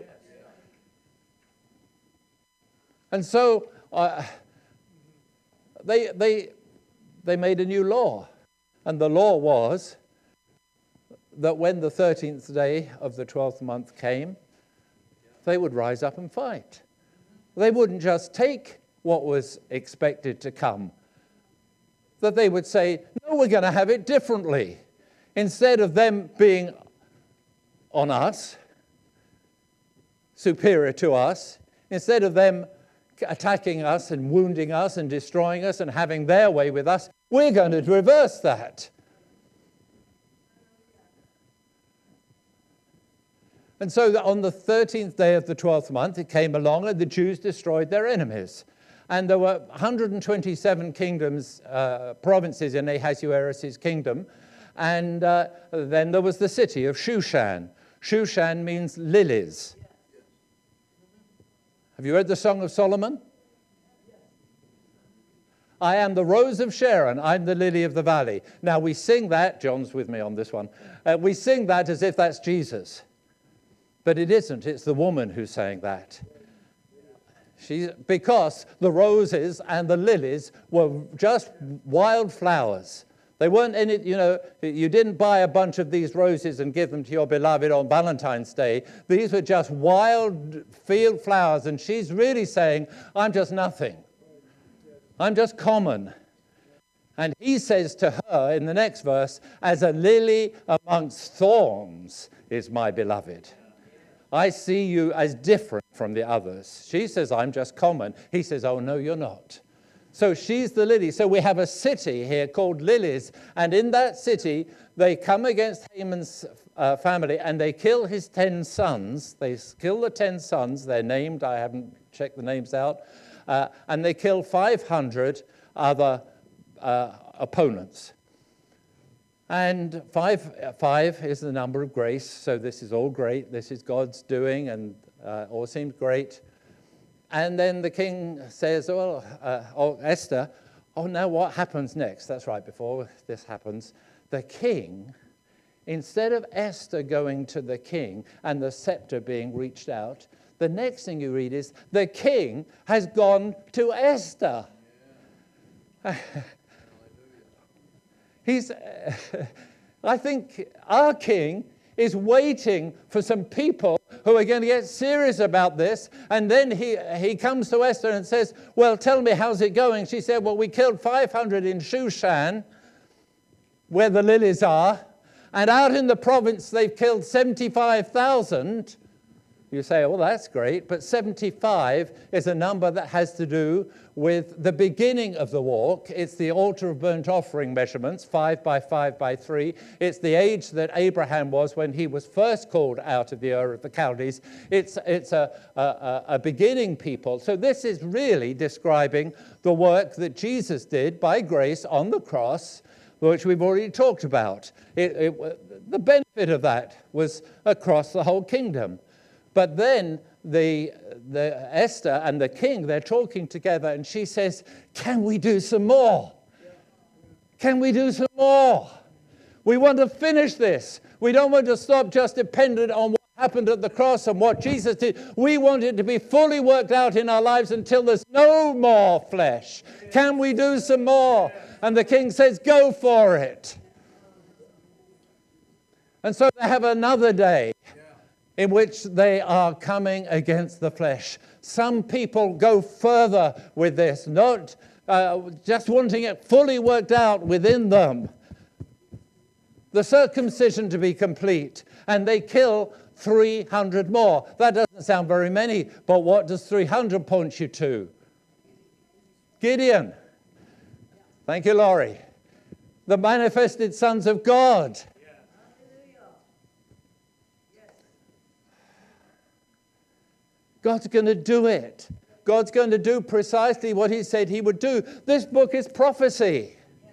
And so they made a new law. And the law was that when the 13th day of the 12th month came, they would rise up and fight. They wouldn't just take what was expected to come. That they would say, no, we're going to have it differently. Instead of them being on us, superior to us, instead of them attacking us and wounding us and destroying us and having their way with us, we're going to reverse that. And so on the 13th day of the 12th month, it came along and the Jews destroyed their enemies. And there were 127 kingdoms, provinces in Ahasuerus' kingdom. And then there was the city of Shushan. Shushan means lilies. Have you read the Song of Solomon? I am the rose of Sharon, I'm the lily of the valley. Now we sing that, John's with me on this one, we sing that as if that's Jesus. But it isn't, it's the woman who's saying that. Because the roses and the lilies were just wild flowers. They weren't in it, you didn't buy a bunch of these roses and give them to your beloved on Valentine's Day. These were just wild field flowers, and she's really saying, I'm just nothing. I'm just common. And he says to her in the next verse, as a lily amongst thorns is my beloved. I see you as different from the others. She says, I'm just common. He says, oh, no, you're not. So she's the lily. So we have a city here called Lilies. And in that city, they come against Haman's family and they kill his 10 sons. They kill the 10 sons. They're named. I haven't checked the names out. And they kill 500 other opponents. And five is the number of grace, so this is all great. This is God's doing, and all seems great. And then the king says, Esther, now what happens next? That's right, before this happens, the king, instead of Esther going to the king and the scepter being reached out, the next thing you read is, the king has gone to Esther. I think our king is waiting for some people who are going to get serious about this. And then he comes to Esther and says, well, tell me, how's it going? She said, well, we killed 500 in Shushan, where the lilies are. And out in the province, they've killed 75,000. You say, well, that's great. But 75 is a number that has to do with the beginning of the walk. It's the altar of burnt offering measurements, 5 by 5 by 3. It's the age that Abraham was when he was first called out of the Ur of the Chaldees. It's a beginning people. So this is really describing the work that Jesus did by grace on the cross, which we've already talked about. The benefit of that was across the whole kingdom. But then the Esther and the king, they're talking together, and she says, can we do some more? Can we do some more? We want to finish this. We don't want to stop just dependent on what happened at the cross and what Jesus did. We want it to be fully worked out in our lives until there's no more flesh. Can we do some more? And the king says, go for it. And so they have another day in which they are coming against the flesh. Some people go further with this, not just wanting it fully worked out within them. The circumcision to be complete, and they kill 300 more. That doesn't sound very many, but what does 300 point you to? Gideon. Thank you, Laurie. The manifested sons of God. God's going to do it. God's going to do precisely what he said he would do. This book is prophecy.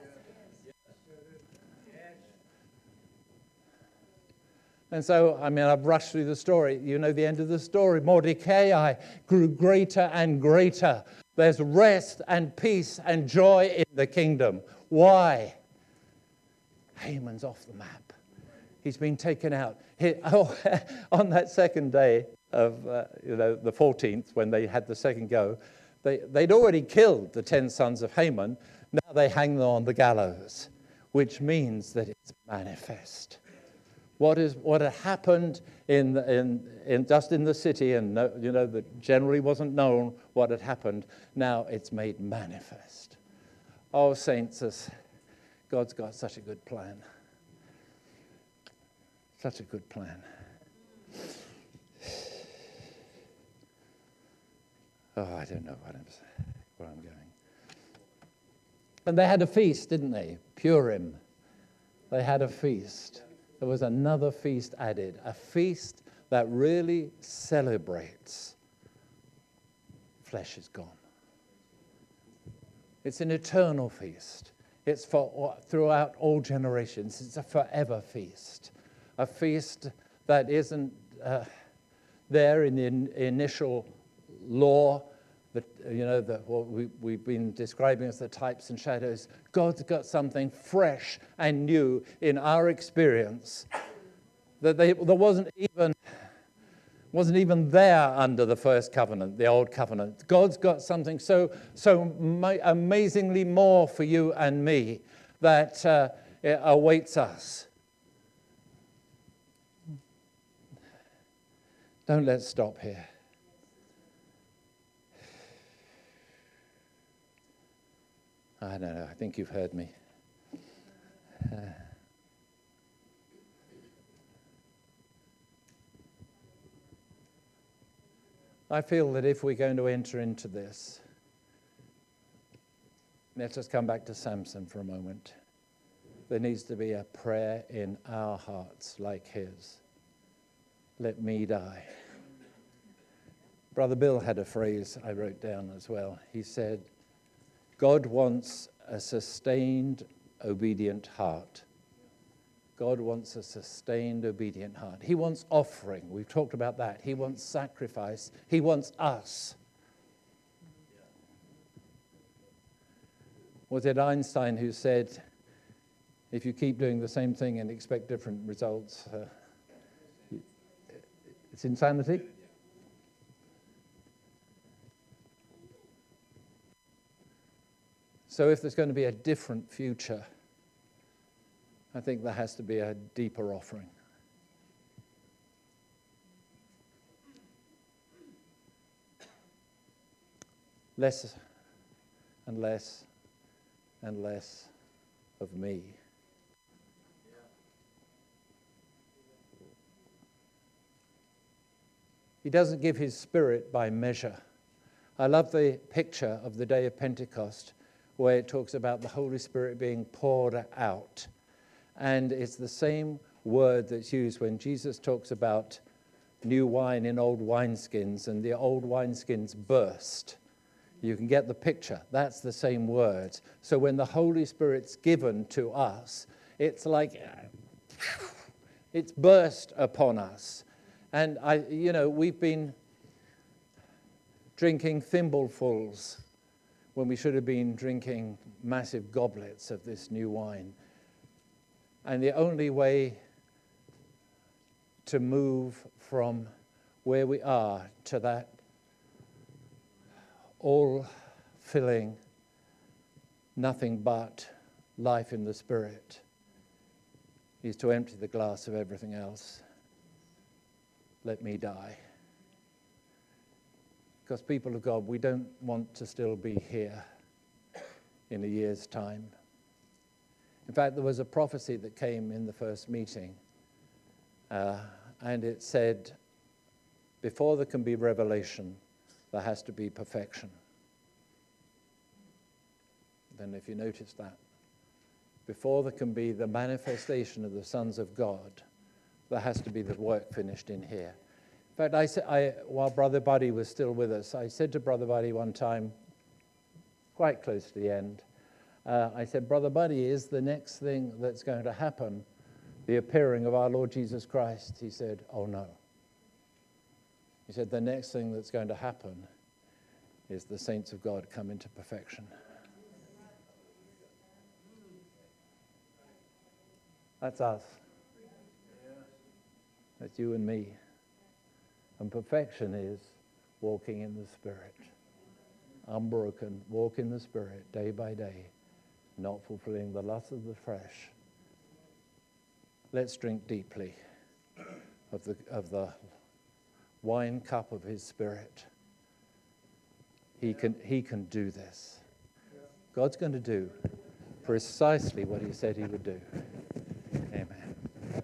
And so, I've rushed through the story. You know the end of the story. Mordecai grew greater and greater. There's rest and peace and joy in the kingdom. Why? Haman's off the map. He's been taken out. On that second day of, the 14th, when they had the second go, they'd already killed the 10 sons of Haman. Now they hang them on the gallows, which means that it's manifest. What had happened in just in the city, and that generally wasn't known what had happened. Now it's made manifest. Oh, saints, God's got such a good plan. Such a good plan. Oh, I don't know where I'm going. And they had a feast, didn't they? Purim. They had a feast. There was another feast added, a feast that really celebrates flesh is gone. It's an eternal feast. It's for throughout all generations. It's a forever feast. A feast that isn't there in the initial law, what we've been describing as the types and shadows. God's got something fresh and new in our experience that there wasn't even there under the first covenant, the old covenant. God's got something so amazingly more for you and me that it awaits us. Don't let's stop here. I don't know. I think you've heard me. I feel that if we're going to enter into this, let's just come back to Samson for a moment. There needs to be a prayer in our hearts like his. Let me die. Brother Bill had a phrase I wrote down as well. He said, God wants a sustained, obedient heart. God wants a sustained, obedient heart. He wants offering. We've talked about that. He wants sacrifice. He wants us. Was it Einstein who said, if you keep doing the same thing and expect different results, it's insanity? So if there's going to be a different future, I think there has to be a deeper offering. Less and less and less of me. He doesn't give his Spirit by measure. I love the picture of the day of Pentecost where it talks about the Holy Spirit being poured out. And it's the same word that's used when Jesus talks about new wine in old wineskins and the old wineskins burst. You can get the picture. That's the same word. So when the Holy Spirit's given to us, it's like it's burst upon us. And we've been drinking thimblefuls when we should have been drinking massive goblets of this new wine. And the only way to move from where we are to that all-filling, nothing but life in the Spirit is to empty the glass of everything else. Let me die. Because people of God, we don't want to still be here in a year's time. In fact, there was a prophecy that came in the first meeting, and it said, before there can be revelation, there has to be perfection. Then if you notice that, before there can be the manifestation of the sons of God, there has to be the work finished in here. In fact, while Brother Buddy was still with us, I said to Brother Buddy one time, quite close to the end, I said, Brother Buddy, is the next thing that's going to happen the appearing of our Lord Jesus Christ? He said, oh no. He said, the next thing that's going to happen is the saints of God come into perfection. That's us. That's you and me. And perfection is walking in the Spirit. Unbroken, walk in the Spirit day by day, not fulfilling the lust of the flesh. Let's drink deeply of the wine cup of his Spirit. He can do this. God's going to do precisely what he said he would do.